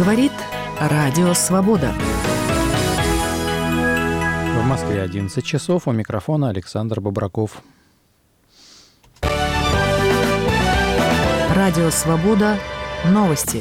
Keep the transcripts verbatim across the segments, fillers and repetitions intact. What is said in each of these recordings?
Говорит Радио Свобода. В Москве одиннадцать часов. У микрофона Александр Бобраков. Радио Свобода. Новости.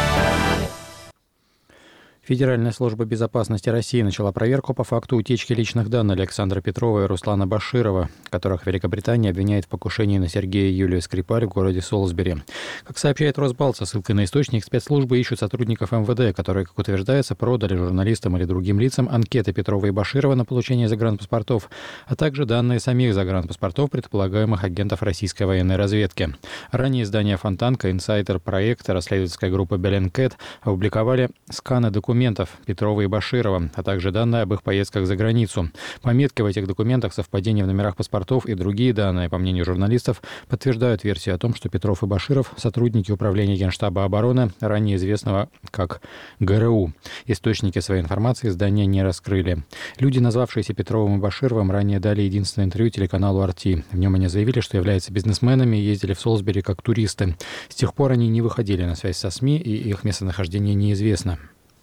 Федеральная служба безопасности России начала проверку по факту утечки личных данных Александра Петрова и Руслана Баширова, которых Великобритания обвиняет в покушении на Сергея и Юлию Скрипаль в городе Солсбери. Как сообщает Росбалт, со ссылкой на источник, спецслужбы ищут сотрудников эм вэ дэ, которые, как утверждается, продали журналистам или другим лицам анкеты Петрова и Баширова на получение загранпаспортов, а также данные самих загранпаспортов предполагаемых агентов российской военной разведки. Ранее издание «Фонтанка», инсайдер проекта, расследовательская группа Bellingcat опубликовали сканы документов Петрова и Баширова, а также данные об их поездках за границу. Пометки в этих документах, совпадения в номерах паспортов и другие данные, по мнению журналистов, подтверждают версию о том, что Петров и Баширов – сотрудники Управления Генштаба обороны, ранее известного как гэ эр у. Источники своей информации издания не раскрыли. Люди, назвавшиеся Петровым и Башировым, ранее дали единственное интервью телеканалу эр ти. В нем они заявили, что являются бизнесменами и ездили в Солсбери как туристы. С тех пор они не выходили на связь со СМИ, и их местонахождение неизвестно.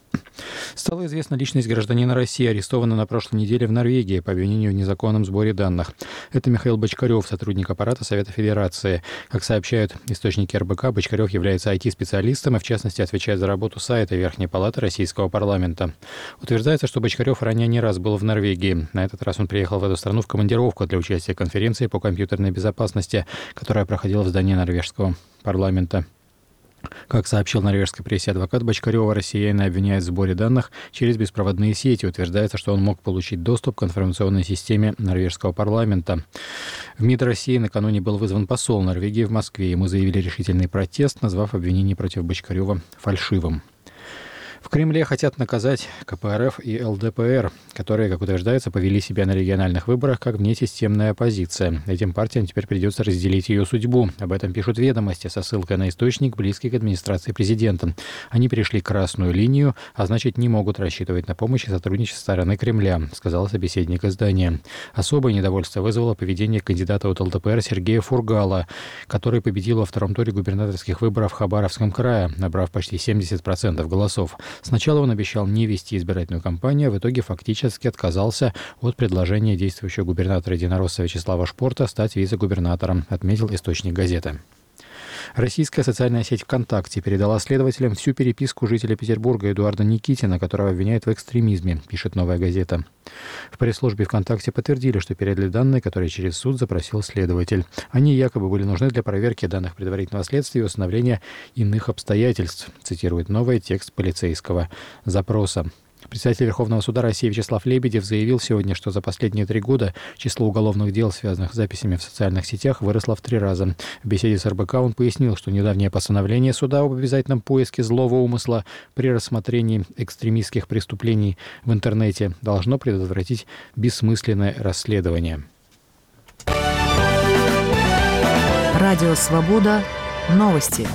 Стала известна личность гражданина России, арестованного на прошлой неделе в Норвегии по обвинению в незаконном сборе данных. Это Михаил Бочкарев, сотрудник аппарата Совета Федерации. Как сообщают источники эр бэ ка, Бочкарев является ай ти-специалистом и, в частности, отвечает за работу сайта Верхней Палаты Российского парламента. Утверждается, что Бочкарев ранее не раз был в Норвегии. На этот раз он приехал в эту страну в командировку для участия в конференции по компьютерной безопасности, которая проходила в здании норвежского парламента. Как сообщил норвежской прессе адвокат Бочкарева, россияне обвиняют в сборе данных через беспроводные сети. Утверждается, что он мог получить доступ к информационной системе норвежского парламента. В МИД России накануне был вызван посол Норвегии в Москве. Ему заявили решительный протест, назвав обвинение против Бочкарева фальшивым. В Кремле хотят наказать ка пэ эр эф и эл дэ пэ эр, которые, как утверждается, повели себя на региональных выборах как внесистемная оппозиция. Этим партиям теперь придется разделить ее судьбу. Об этом пишут «Ведомости» со ссылкой на источник, близкий к администрации президента. Они перешли красную линию, а значит, не могут рассчитывать на помощь и сотрудничество со стороны Кремля, сказал собеседник издания. Особое недовольство вызвало поведение кандидата от эл дэ пэ эр Сергея Фургала, который победил во втором туре губернаторских выборов в Хабаровском крае, набрав почти семьдесят процентов голосов. Сначала он обещал не вести избирательную кампанию, а в итоге фактически отказался от предложения действующего губернатора единоросса Вячеслава Шпорта стать вице-губернатором, отметил источник газеты. Российская социальная сеть ВКонтакте передала следователям всю переписку жителя Петербурга Эдуарда Никитина, которого обвиняют в экстремизме, пишет «Новая газета». В пресс-службе ВКонтакте подтвердили, что передали данные, которые через суд запросил следователь. Они якобы были нужны для проверки данных предварительного следствия и установления иных обстоятельств, цитирует «Новый» текст полицейского запроса. Председатель Верховного суда России Вячеслав Лебедев заявил сегодня, что за последние три года число уголовных дел, связанных с записями в социальных сетях, выросло в три раза. В беседе с эр бэ ка он пояснил, что недавнее постановление суда об обязательном поиске злого умысла при рассмотрении экстремистских преступлений в интернете должно предотвратить бессмысленное расследование. Радио Свобода. Новости.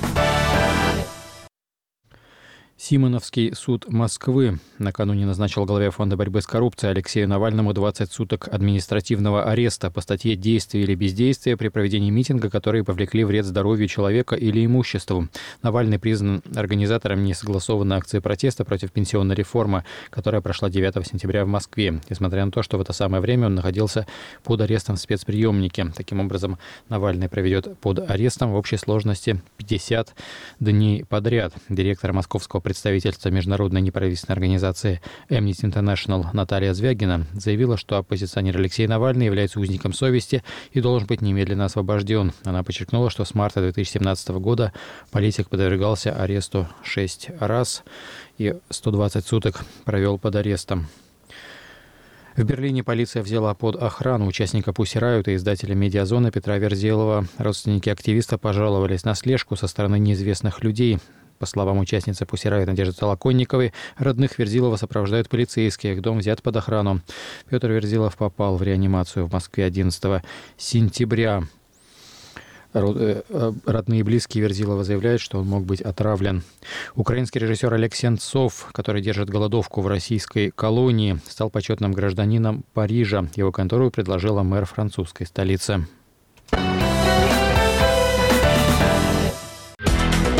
Симоновский суд Москвы накануне назначил главе Фонда борьбы с коррупцией Алексею Навальному двадцать суток административного ареста по статье «Действие или бездействие при проведении митинга, которые повлекли вред здоровью человека или имуществу». Навальный признан организатором несогласованной акции протеста против пенсионной реформы, которая прошла девятого сентября в Москве, несмотря на то, что в это самое время он находился под арестом в спецприемнике. Таким образом, Навальный проведет под арестом в общей сложности пятьдесят дней подряд. Директор московского представительства международной неправительственной организации Amnesty International Наталья Звягина заявила, что оппозиционер Алексей Навальный является узником совести и должен быть немедленно освобожден. Она подчеркнула, что с марта две тысячи семнадцатого года политик подвергался аресту шесть раз и сто двадцать суток провел под арестом. В Берлине полиция взяла под охрану участника Pussy Riot и издателя «Медиазона» Петра Верзилова. Родственники активиста пожаловались на слежку со стороны неизвестных людей. По словам участницы Pussy Riot Надежды Толоконниковой, родных Верзилова сопровождают полицейские. Их дом взят под охрану. Петр Верзилов попал в реанимацию в Москве одиннадцатого сентября. Родные и близкие Верзилова заявляют, что он мог быть отравлен. Украинский режиссер Олег Сенцов, который держит голодовку в российской колонии, стал почетным гражданином Парижа. Его контору предложила мэр французской столицы.